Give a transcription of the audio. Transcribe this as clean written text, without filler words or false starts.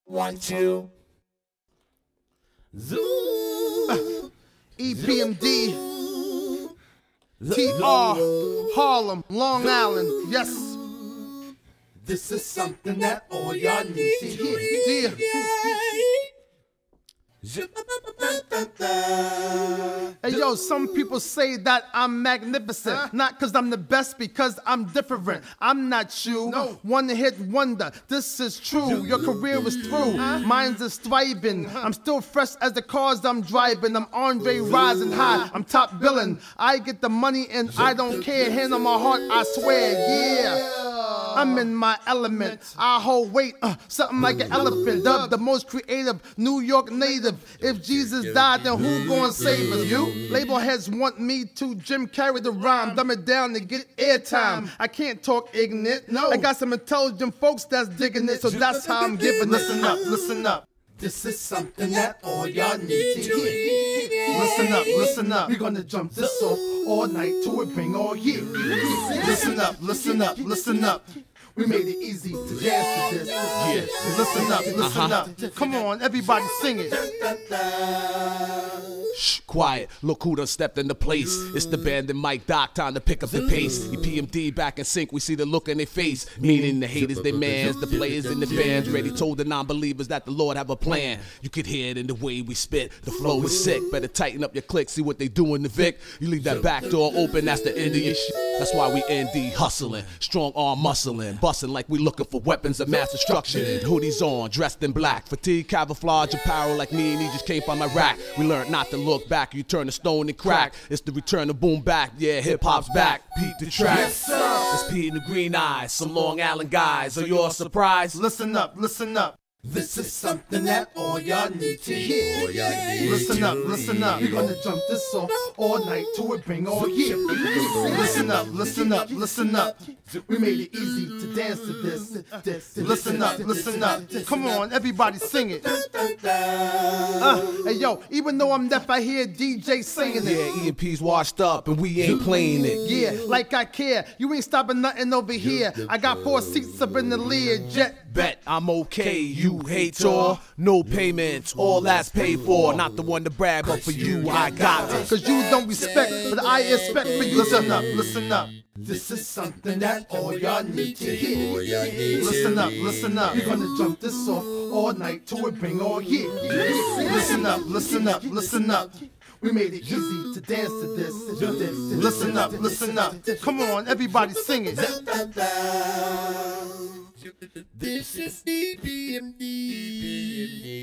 1, 2. Zoo. EPMD. TR. Harlem, Long Island. Yes. This is something that all y'all need to hear. Hey yo, some people say that I'm magnificent. Not cause I'm the best, because I'm different. I'm not you. One hit wonder. This is true. Your career is through. Mine's is thriving. I'm still fresh as the cars I'm driving. I'm Andre rising high. I'm top billing. I get the money and I don't care. Hand on my heart, I swear. Yeah. I'm in my element. I hold weight, something like an elephant. Dubbed the most creative New York native. If Jesus died, then who gonna save us? You? Label heads want me to Jim Carrey the rhyme, dumb it down to get airtime. I can't talk ignorant. I got some intelligent folks that's digging it, so that's how I'm giving. Listen up, listen up. This is something that all y'all need to hear. Listen up, listen up. We're gonna jump this off all night till it bring all year. Listen up, listen up, listen up. We made it easy to dance to this. Yeah. Listen up, listen up. Come on, everybody sing it. Shh, quiet. Look who done stepped into place. It's the band and Mike Doc, time to pick up the pace. EPMD back in sync, we see the look in their face. Meaning the haters, they mans, the players in the fans. Ready told the non-believers that the Lord have a plan. You could hear it in the way we spit. The flow is sick. Better tighten up your click, see what they do in the Vic. You leave that back door open, that's the end of your shit. That's why we ND hustling. Strong arm muscling. Busting like we looking for weapons of mass destruction. Hoodies on, dressed in black. Fatigue, camouflage, apparel like me and he just came from Iraq. We learned not to look back. You turn to stone and crack. It's the return of boom back. Yeah, hip hop's back. Beat the track. Yes, sir. It's P and the Green Eyes. Some Long Island guys. Are you all surprised? Listen up, listen up. This is something that all y'all need to hear. Listen up, listen up. We're gonna jump this off all night till it bring all year. Listen up, listen up, listen up. We made it easy to dance to this. Listen up, listen up. Come on, everybody sing it. Hey yo, even though I'm deaf, I hear DJ singing it. Yeah, EMP's washed up and we ain't playing it. Yeah, like I care. You ain't stopping nothing over here. I got 4 seats up in the Learjet. Bet I'm okay, you hate or no payments, all that's paid for. Not the one to brag, but for you I got it. Cause you don't respect, but I expect for you. Listen up, listen up. This is something that all y'all need to hear. Listen up, listen up. We're gonna jump this off all night till it bring all year. Listen up, listen up, listen up. We made it easy to dance to this. Listen up, listen up. Come on, everybody sing it. This is EPMD.